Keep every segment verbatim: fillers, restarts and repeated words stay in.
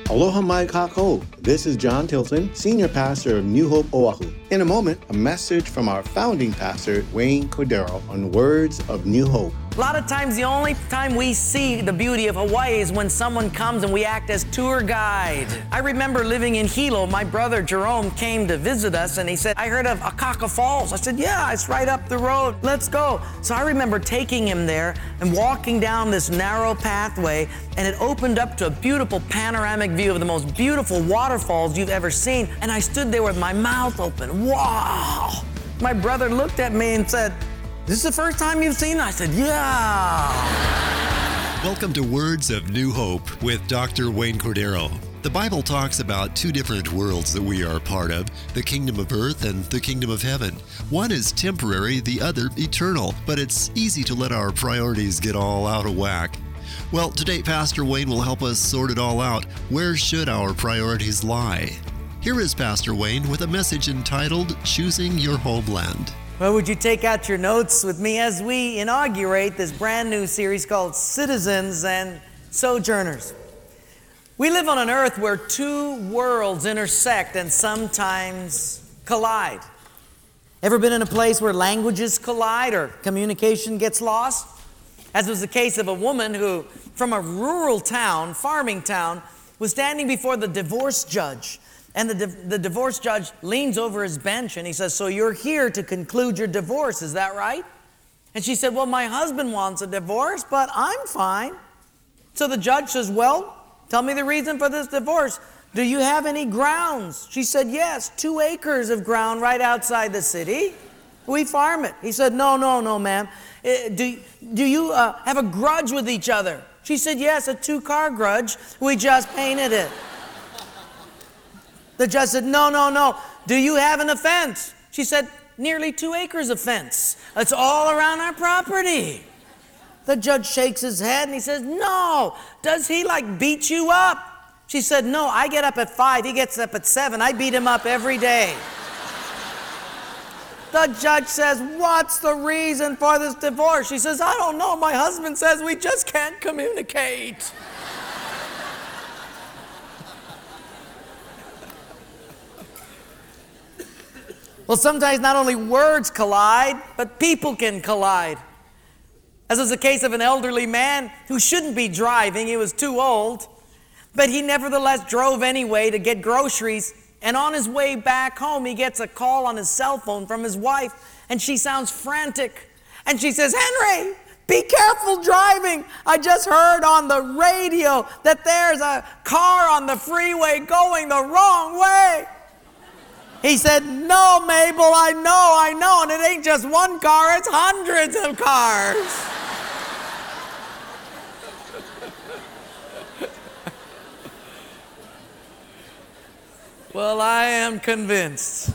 Aloha mai kākou. This is John Tilton, Senior Pastor of New Hope Oahu. In a moment, a message from our founding pastor, Wayne Cordero, on Words of New Hope. A lot of times, the only time we see the beauty of Hawaii is when someone comes and we act as tour guide. I remember living in Hilo. My brother Jerome came to visit us and he said, I heard of Akaka Falls. I said, yeah, it's right up the road. Let's go. So I remember taking him there and walking down this narrow pathway, and it opened up to a beautiful panoramic view of the most beautiful waterfalls you've ever seen. And I stood there with my mouth open. Wow! My brother looked at me and said, this is the first time you've seen it? I said, yeah. Welcome to Words of New Hope with Doctor Wayne Cordero. The Bible talks about two different worlds that we are a part of, the kingdom of earth and the kingdom of heaven. One is temporary, the other eternal, but it's easy to let our priorities get all out of whack. Well, today Pastor Wayne will help us sort it all out. Where should our priorities lie? Here is Pastor Wayne with a message entitled, Choosing Your Homeland. Well, would you take out your notes with me as we inaugurate this brand new series called Citizens and Sojourners? We live on an earth where two worlds intersect and sometimes collide. Ever been in a place where languages collide or communication gets lost? As was the case of a woman who, from a rural town, farming town, was standing before the divorce judge. And the, the divorce judge leans over his bench and he says, so you're here to conclude your divorce, is that right? And she said, well, my husband wants a divorce, but I'm fine. So the judge says, well, tell me the reason for this divorce. Do you have any grounds? She said, yes, two acres of ground right outside the city. We farm it. He said, no, no, no, ma'am. Uh, do, do you uh, have a grudge with each other? She said, yes, a two-car grudge. We just painted it. The judge said, no, no, no. Do you have an offense? She said, nearly two acres of fence. It's all around our property. The judge shakes his head and he says, no. Does he like beat you up? She said, no, I get up at five. He gets up at seven. I beat him up every day. The judge says, what's the reason for this divorce? She says, I don't know. My husband says we just can't communicate. Well, sometimes not only words collide, but people can collide. As was the case of an elderly man who shouldn't be driving. He was too old. But he nevertheless drove anyway to get groceries. And on his way back home, he gets a call on his cell phone from his wife. And she sounds frantic. And she says, Henry, be careful driving. I just heard on the radio that there's a car on the freeway going the wrong way. He said, no, Mabel, I know, I know. And it ain't just one car, it's hundreds of cars. Well, I am convinced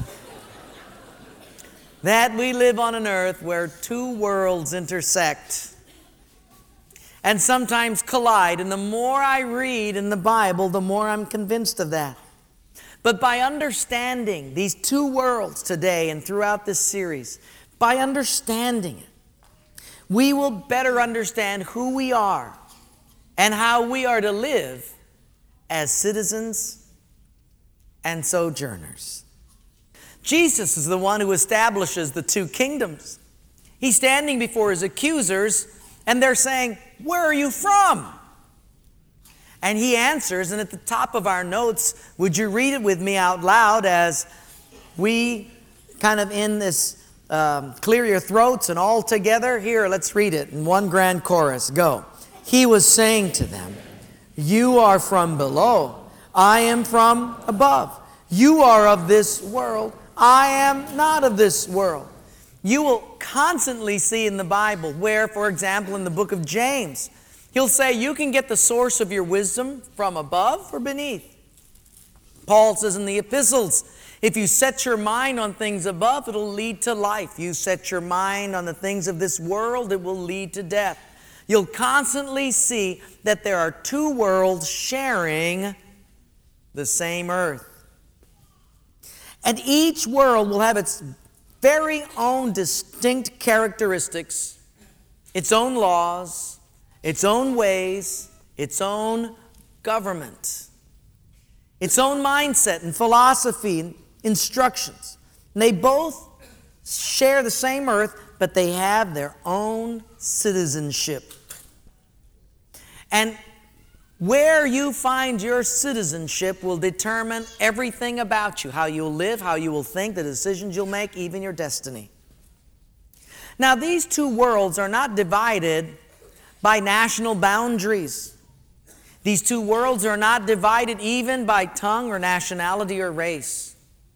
that we live on an earth where two worlds intersect and sometimes collide. And the more I read in the Bible, the more I'm convinced of that. But by understanding these two worlds today and throughout this series, by understanding it, we will better understand who we are and how we are to live as citizens and sojourners. Jesus is the one who establishes the two kingdoms. He's standing before his accusers, and they're saying, where are you from? And he answers, and at the top of our notes, would you read it with me out loud as we kind of in this um, clear your throats and all together? Here, let's read it in one grand chorus. Go. He was saying to them, you are from below. I am from above. You are of this world. I am not of this world. You will constantly see in the Bible where, for example, in the book of James, he'll say you can get the source of your wisdom from above or beneath. Paul says in the epistles, if you set your mind on things above, it'll lead to life. You set your mind on the things of this world, it will lead to death. You'll constantly see that there are two worlds sharing the same earth. And each world will have its very own distinct characteristics, its own laws, its own ways, its own government. its own mindset and philosophy and instructions. And they both share the same earth, but they have their own citizenship. And where you find your citizenship will determine everything about you, how you'll live, how you will think, the decisions you'll make, even your destiny. Now, these two worlds are not divided by national boundaries. These two worlds are not divided even by tongue or nationality or race.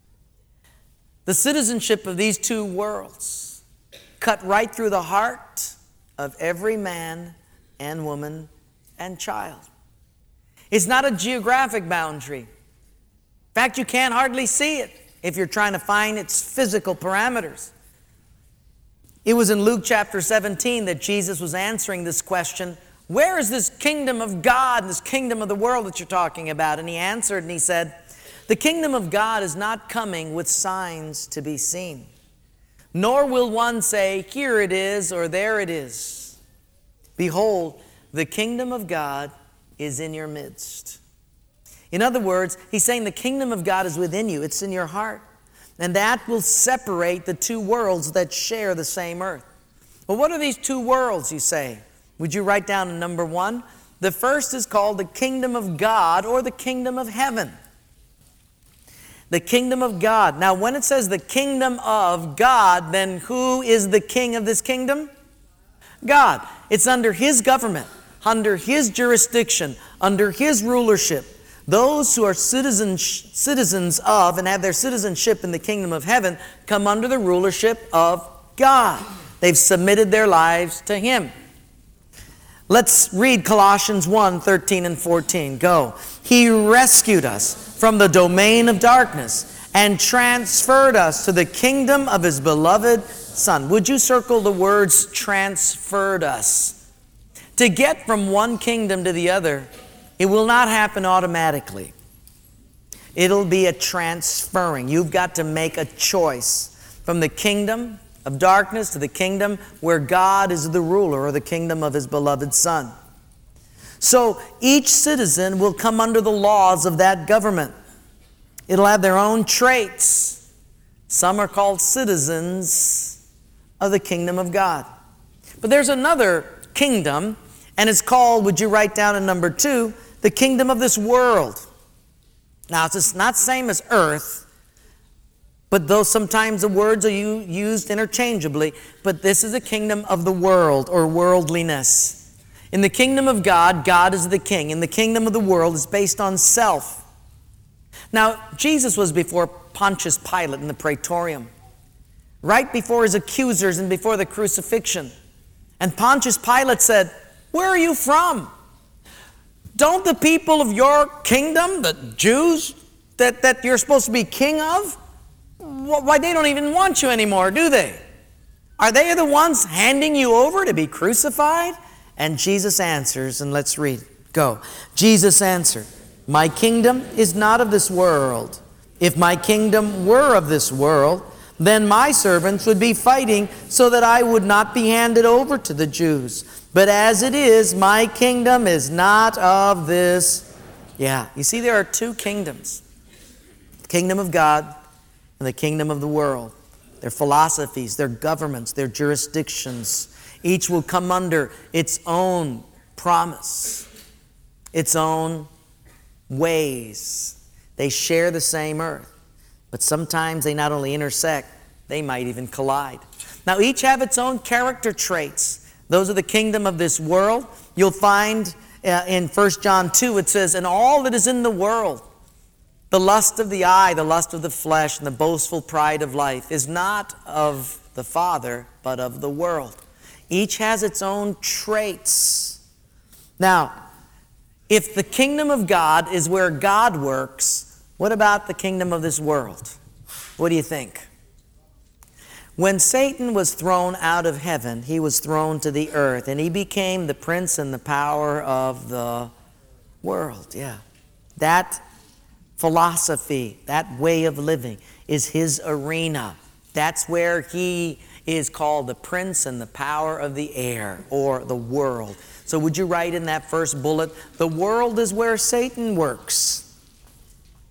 The citizenship of these two worlds cut right through the heart of every man and woman and child. It's not a geographic boundary. In fact, you can't hardly see it if you're trying to find its physical parameters. It was in Luke chapter seventeen that Jesus was answering this question, where is this kingdom of God, this kingdom of the world that you're talking about? And he answered and he said, the kingdom of God is not coming with signs to be seen, nor will one say, here it is or there it is. Behold, the kingdom of God is in your midst. In other words, he's saying the kingdom of God is within you. It's in your heart. And that will separate the two worlds that share the same earth. Well, what are these two worlds, you say? Would you write down in number one? The first is called the kingdom of God or the kingdom of heaven. The kingdom of God. Now, when it says the kingdom of God, then who is the king of this kingdom? God. It's under His government, under His jurisdiction, under His rulership. Those who are citizens, citizens of and have their citizenship in the kingdom of heaven come under the rulership of God. They've submitted their lives to Him. Let's read Colossians one, thirteen and fourteen. Go. He rescued us from the domain of darkness and transferred us to the kingdom of His beloved Son. Would you circle the words transferred us? To get from one kingdom to the other, it will not happen automatically. It'll be a transferring. You've got to make a choice from the kingdom of darkness to the kingdom where God is the ruler, or the kingdom of His beloved Son. So each citizen will come under the laws of that government. It'll have their own traits. Some are called citizens of the kingdom of God. But there's another kingdom, and it's called, would you write down in number two, the kingdom of this world. Now, it's not the same as earth, but though sometimes the words are used interchangeably, but this is the kingdom of the world, or worldliness. In the kingdom of God, God is the king. In the kingdom of the world, it's based on self. Now, Jesus was before Pontius Pilate in the Praetorium, right before his accusers and before the crucifixion. And Pontius Pilate said, where are you from? Don't the people of your kingdom, the Jews, that, that you're supposed to be king of, why, they don't even want you anymore, do they? Are they the ones handing you over to be crucified? And Jesus answers, and let's read. Go. Jesus answered, my kingdom is not of this world. If my kingdom were of this world, then my servants would be fighting so that I would not be handed over to the Jews. But as it is, my kingdom is not of this. Yeah, you see, there are two kingdoms. The kingdom of God and the kingdom of the world. Their philosophies, their governments, their jurisdictions. Each will come under its own promise, its own ways. They share the same earth. But sometimes they not only intersect, they might even collide. Now, each have its own character traits. Those are the kingdom of this world. You'll find uh, in First John two, it says, and all that is in the world, the lust of the eye, the lust of the flesh, and the boastful pride of life is not of the Father, but of the world. Each has its own traits. Now, if the kingdom of God is where God works, what about the kingdom of this world? What do you think? When Satan was thrown out of heaven, he was thrown to the earth, and he became the prince and the power of the world. Yeah. That philosophy, that way of living is his arena. That's where he is called the prince and the power of the air, or the world. So would you write in that first bullet, the world is where Satan works.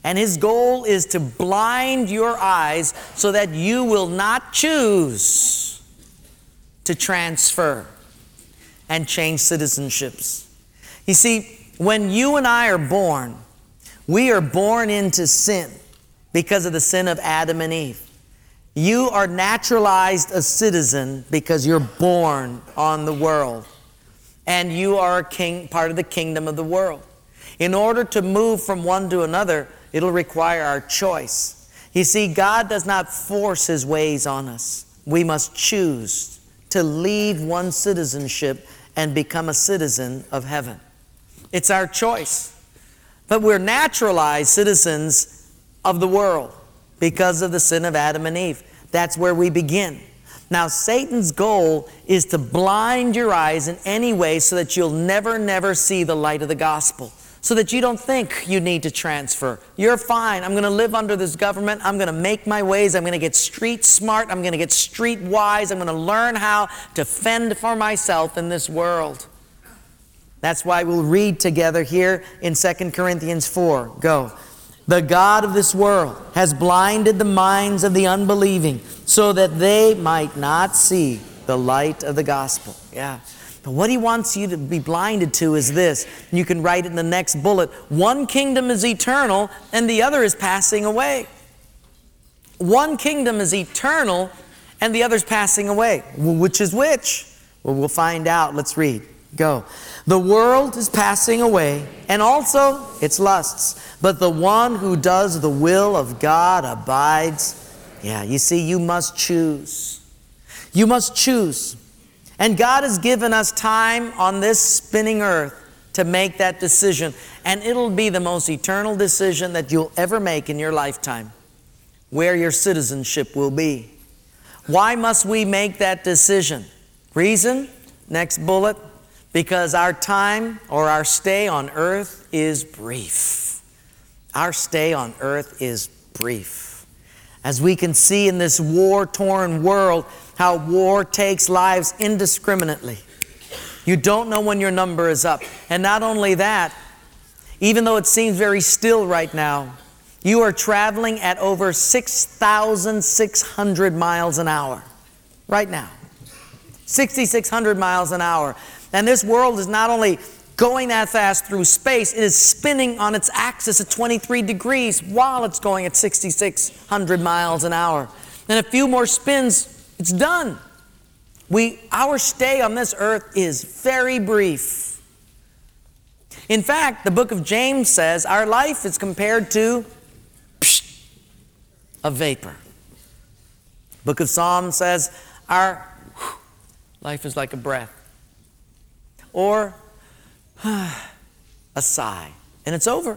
And his goal is to blind your eyes so that you will not choose to transfer and change citizenships. You see, when you and I are born, we are born into sin because of the sin of Adam and Eve. You are naturalized a citizen because you're born on the world. And you are a king, part of the kingdom of the world. In order to move from one to another, it'll require our choice. You see, God does not force his ways on us. We must choose to leave one citizenship and become a citizen of heaven. It's our choice. But we're naturalized citizens of the world because of the sin of Adam and Eve. That's where we begin. Now, Satan's goal is to blind your eyes in any way so that you'll never, never see the light of the gospel. So that you don't think you need to transfer. You're fine. I'm going to live under this government. I'm going to make my ways. I'm going to get street smart. I'm going to get street wise. I'm going to learn how to fend for myself in this world. That's why we'll read together here in Second Corinthians four. Go. The God of this world has blinded the minds of the unbelieving so that they might not see the light of the gospel. Yeah. But what he wants you to be blinded to is this. You can write it in the next bullet. One kingdom is eternal and the other is passing away. One kingdom is eternal and the other is passing away. Well, which is which? Well, we'll find out. Let's read. Go. The world is passing away and also its lusts. But the one who does the will of God abides. Yeah, you see, you must choose. You must choose. And God has given us time on this spinning earth to make that decision. And it'll be the most eternal decision that you'll ever make in your lifetime, where your citizenship will be. Why must we make that decision? Reason, next bullet, because our time or our stay on earth is brief. Our stay on earth is brief. As we can see in this war-torn world, how war takes lives indiscriminately. You don't know when your number is up. And not only that, even though it seems very still right now, you are traveling at over six thousand six hundred miles an hour. Right now. six thousand six hundred miles an hour. And this world is not only going that fast through space, it is spinning on its axis at twenty-three degrees while it's going at six thousand six hundred miles an hour. And a few more spins, it's done. We, our stay on this earth is very brief. In fact, the book of James says our life is compared to psh, a vapor. Book of Psalms says our whew, life is like a breath. Or a sigh, and it's over.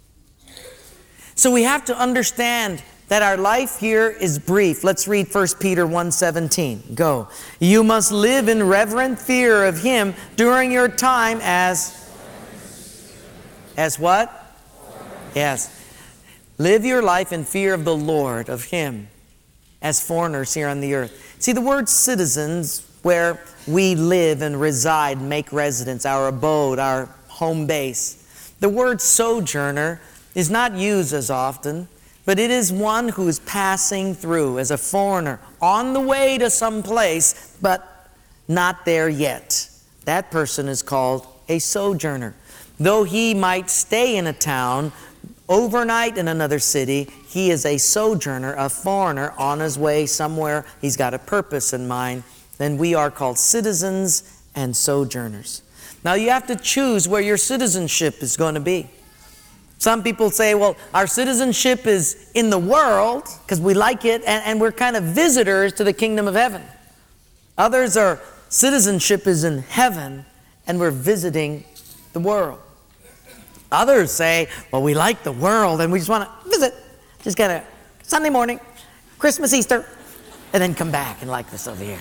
So we have to understand that our life here is brief. Let's read First Peter one seventeen. Go. You must live in reverent fear of Him during your time as... As what? Yes. Live your life in fear of the Lord, of Him, as foreigners here on the earth. See, the word citizens, where we live and reside, make residence, our abode, our home base. The word sojourner is not used as often, but it is one who is passing through as a foreigner, on the way to some place, but not there yet. That person is called a sojourner. Though he might stay in a town, overnight in another city, he is a sojourner, a foreigner on his way somewhere. He's got a purpose in mind. Then we are called citizens and sojourners. Now you have to choose where your citizenship is going to be. Some people say, well, our citizenship is in the world because we like it and, and we're kind of visitors to the kingdom of heaven. Others are citizenship is in heaven and we're visiting the world. Others say, well, we like the world and we just want to visit. Just kind of Sunday morning, Christmas, Easter, and then come back and like this over here.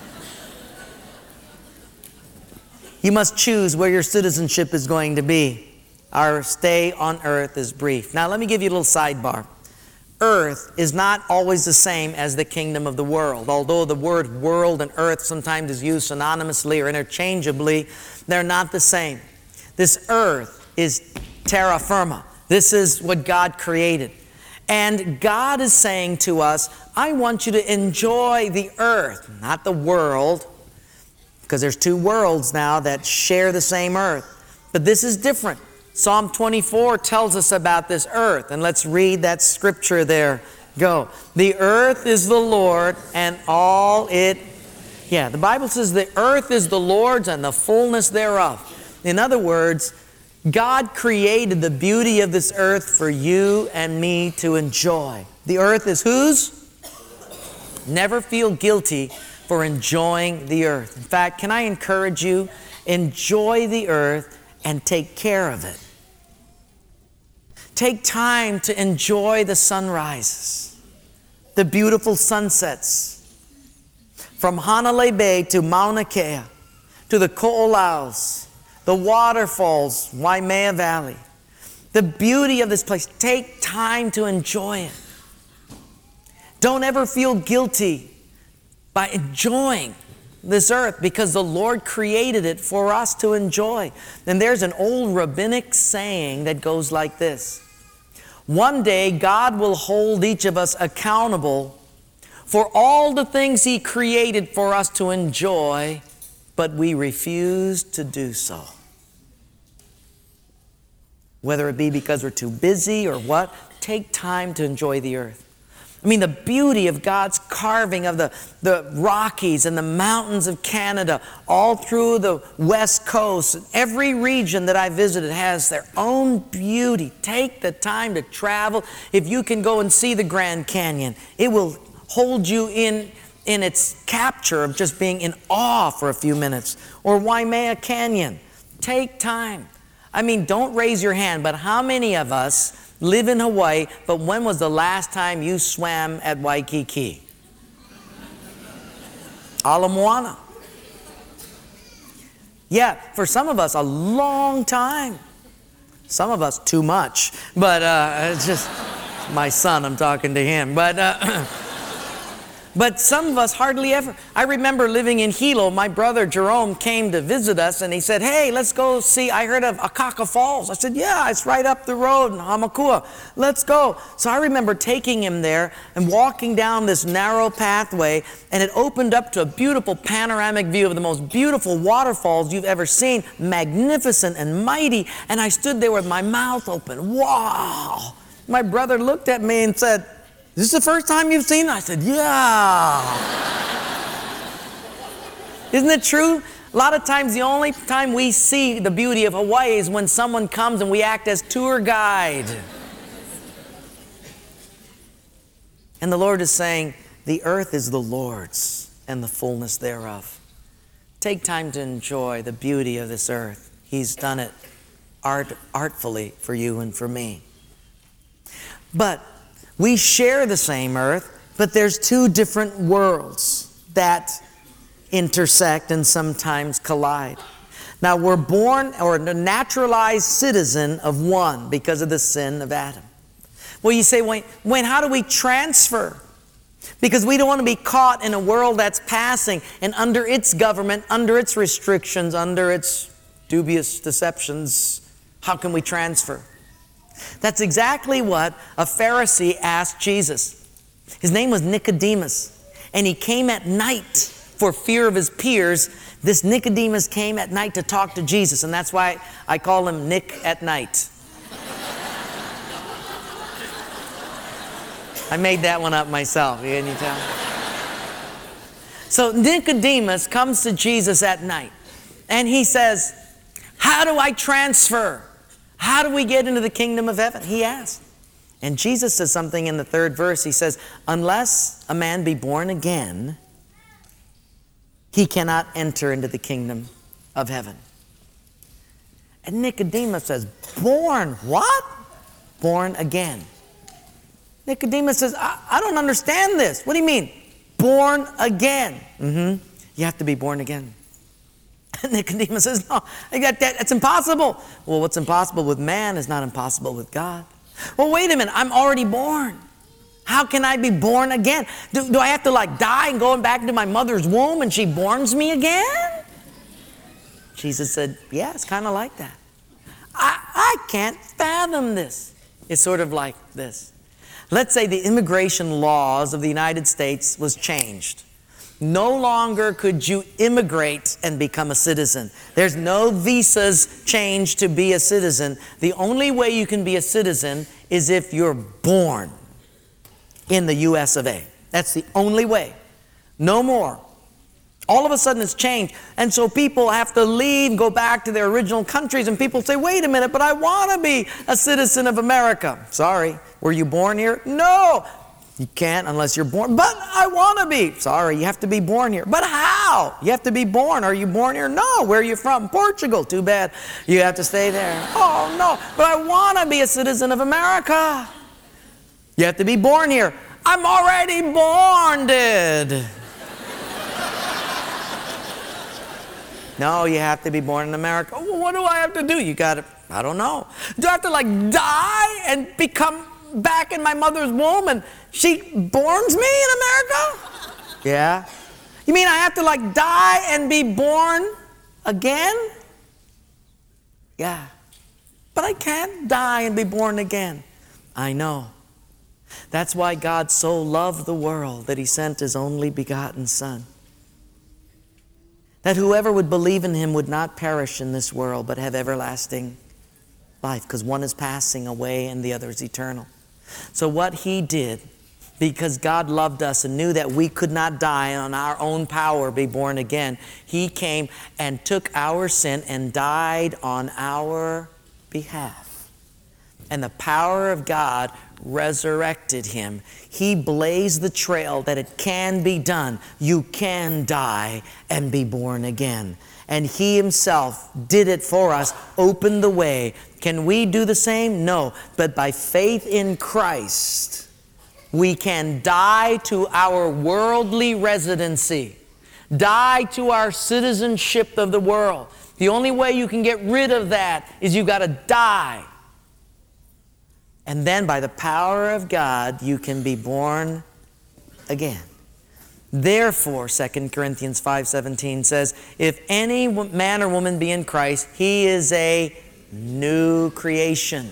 You must choose where your citizenship is going to be. Our stay on earth is brief. Now let me give you a little sidebar. Earth is not always the same as the kingdom of the world. Although the word world and earth sometimes is used synonymously or interchangeably, they're not the same. This earth is terra firma. This is what God created. And God is saying to us, I want you to enjoy the earth, not the world, because there's two worlds now that share the same earth. But this is different. Psalm twenty-four tells us about this earth. And let's read that scripture there. Go. The earth is the Lord and all it... Yeah, the Bible says the earth is the Lord's and the fullness thereof. In other words, God created the beauty of this earth for you and me to enjoy. The earth is whose? Never feel guilty for enjoying the earth. In fact, can I encourage you? Enjoy the earth and take care of it. Take time to enjoy the sunrises, the beautiful sunsets, from Hanalei Bay to Mauna Kea, to the Ko'olaus, the waterfalls, Waimea Valley, the beauty of this place. Take time to enjoy it. Don't ever feel guilty by enjoying this earth, because the Lord created it for us to enjoy. And there's an old rabbinic saying that goes like this: one day God will hold each of us accountable for all the things He created for us to enjoy, but we refuse to do so. Whether it be because we're too busy or what, take time to enjoy the earth. I mean, the beauty of God's carving of the, the Rockies and the mountains of Canada, all through the West Coast. Every region that I visited has their own beauty. Take the time to travel. If you can go and see the Grand Canyon, it will hold you in, in its capture of just being in awe for a few minutes. Or Waimea Canyon. Take time. I mean, don't raise your hand, but how many of us live in Hawaii, but when was the last time you swam at Waikiki? Ala Moana. Yeah, for some of us, a long time. Some of us, too much. But uh, it's just my son, I'm talking to him. But... Uh, But some of us hardly ever. I remember living in Hilo. My brother Jerome came to visit us and he said, hey, let's go see, I heard of Akaka Falls. I said, yeah, it's right up the road in Hamakua. Let's go. So I remember taking him there and walking down this narrow pathway, and it opened up to a beautiful panoramic view of the most beautiful waterfalls you've ever seen, magnificent and mighty. And I stood there with my mouth open. Wow. My brother looked at me and said, is this the first time you've seen it? I said, yeah. Isn't it true? A lot of times the only time we see the beauty of Hawaii is when someone comes and we act as tour guide. And the Lord is saying, the earth is the Lord's and the fullness thereof. Take time to enjoy the beauty of this earth. He's done it art, artfully for you and for me. But we share the same earth, but there's two different worlds that intersect and sometimes collide. Now, we're born or a naturalized citizen of one because of the sin of Adam. Well, you say, Wayne, Wayne, how do we transfer? Because we don't want to be caught in a world that's passing and under its government, under its restrictions, under its dubious deceptions. How can we transfer? That's exactly what a Pharisee asked Jesus. His name was Nicodemus, and he came at night for fear of his peers. This Nicodemus came at night to talk to Jesus, and that's why I call him Nick at night. I made that one up myself, can you tell? So Nicodemus comes to Jesus at night, and he says, how do I transfer? How do we get into the kingdom of heaven? He asked. And Jesus says something in the third verse. He says, unless a man be born again, he cannot enter into the kingdom of heaven. And Nicodemus says, born what? Born again. Nicodemus says, I, I don't understand this. What do you mean? Born again. Mm-hmm. You have to be born again. Nicodemus says, no, that, that, that's impossible. Well, what's impossible with man is not impossible with God. Well, wait a minute, I'm already born. How can I be born again? Do, do I have to like die and go back into my mother's womb and she borns me again? Jesus said, yeah, it's kind of like that. I, I can't fathom this. is sort of like this. Let's say the immigration laws of the United States was changed. No longer could you immigrate and become a citizen. There's no visas changed to be a citizen. The only way you can be a citizen is if you're born in the U S of A. That's the only way. No more. All of a sudden it's changed. And so people have to leave, go back to their original countries, and people say, wait a minute, but I want to be a citizen of America. Sorry, were you born here? No, you can't unless you're born. But I want to be. Sorry, you have to be born here. But how? You have to be born. Are you born here? No. Where are you from? Portugal. Too bad. You have to stay there. Oh, no, but I want to be a citizen of America. You have to be born here. I'm already born, dude. No, you have to be born in America. Oh, well, what do I have to do? You got to, I don't know. Do I have to like die and become back in my mother's womb and she borns me in America? Yeah. You mean I have to like die and be born again? Yeah. But I can't die and be born again. I know. That's why God so loved the world that He sent His only begotten Son, that whoever would believe in Him would not perish in this world, but have everlasting life, because one is passing away and the other is eternal. So what He did, because God loved us and knew that we could not die on our own power, be born again, He came and took our sin and died on our behalf. And the power of God resurrected Him. He blazed the trail that it can be done. You can die and be born again. And He Himself did it for us, opened the way. Can we do the same? No. But by faith in Christ, we can die to our worldly residency, die to our citizenship of the world. The only way you can get rid of that is you've got to die. And then by the power of God, you can be born again. Therefore, Second Corinthians five seventeen says, if any man or woman be in Christ, he is a new creation.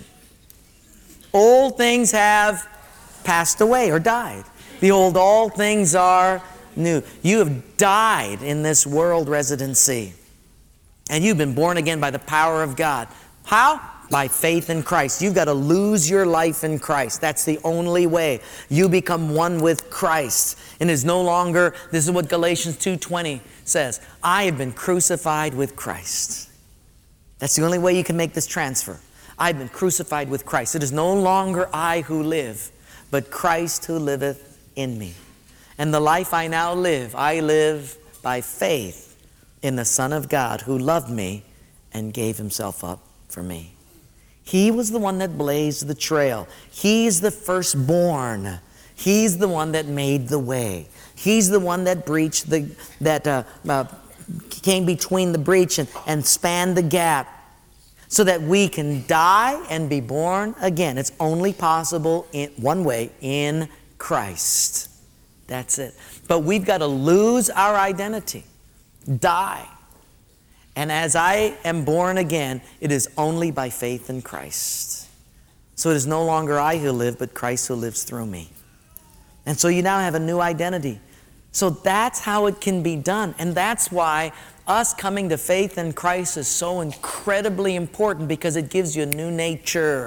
Old things have passed away or died. Behold, all things are new. You have died in this world residency. And you've been born again by the power of God. How? By faith in Christ. You've got to lose your life in Christ. That's the only way. You become one with Christ. And is no longer, this is what Galatians two twenty says, I have been crucified with Christ. That's the only way you can make this transfer. I've been crucified with Christ. It is no longer I who live, but Christ who liveth in me. And the life I now live, I live by faith in the Son of God who loved me and gave Himself up for me. He was the one that blazed the trail. He's the firstborn. He's the one that made the way. He's the one that breached the, that uh, uh, came between the breach and, and spanned the gap so that we can die and be born again. It's only possible in one way, in Christ. That's it. But we've got to lose our identity, die. And as I am born again, it is only by faith in Christ. So it is no longer I who live, but Christ who lives through me. And so you now have a new identity. So that's how it can be done. And that's why us coming to faith in Christ is so incredibly important, because it gives you a new nature.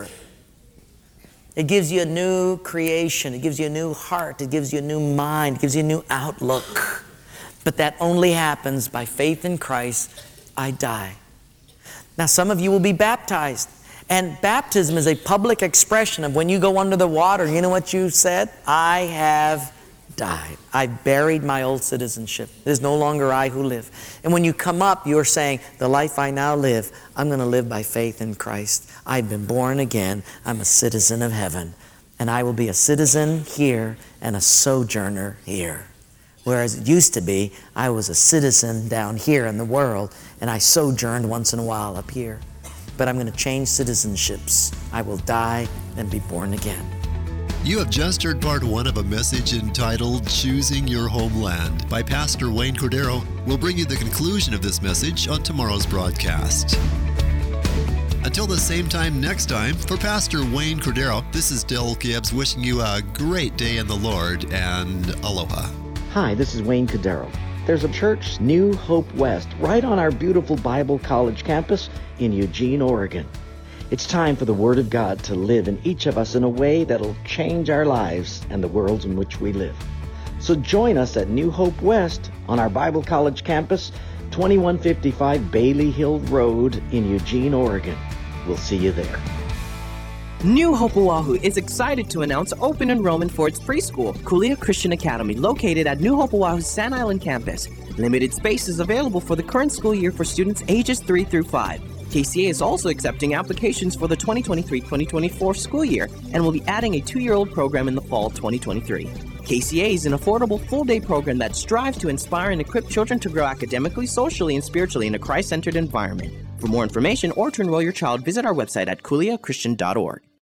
It gives you a new creation. It gives you a new heart. It gives you a new mind. It gives you a new outlook. But that only happens by faith in Christ. I die. Now, some of you will be baptized. And baptism is a public expression of when you go under the water, you know what you said? I have died. I buried my old citizenship. It is no longer I who live. And when you come up, you're saying, the life I now live, I'm going to live by faith in Christ. I've been born again. I'm a citizen of heaven. And I will be a citizen here and a sojourner here. Whereas it used to be, I was a citizen down here in the world, and I sojourned once in a while up here. But I'm going to change citizenships. I will die and be born again. You have just heard part one of a message entitled Choosing Your Homeland by Pastor Wayne Cordero. We'll bring you the conclusion of this message on tomorrow's broadcast. Until the same time next time, for Pastor Wayne Cordero, this is Dale Gibbs wishing you a great day in the Lord, and aloha. Hi, this is Wayne Cordero. There's a church, New Hope West, right on our beautiful Bible College campus in Eugene, Oregon. It's time for the Word of God to live in each of us in a way that'll change our lives and the worlds in which we live. So join us at New Hope West on our Bible College campus, twenty-one fifty-five Bailey Hill Road in Eugene, Oregon. We'll see you there. New Hope Oahu is excited to announce open enrollment for its preschool, Kulia Christian Academy, located at New Hope Oahu's Sand Island campus. Limited space is available for the current school year for students ages three through five. K C A is also accepting applications for the twenty twenty-three twenty twenty-four school year and will be adding a two-year-old program in the fall twenty twenty-three. K C A is an affordable full-day program that strives to inspire and equip children to grow academically, socially, and spiritually in a Christ-centered environment. For more information or to enroll your child, visit our website at kulia christian dot org.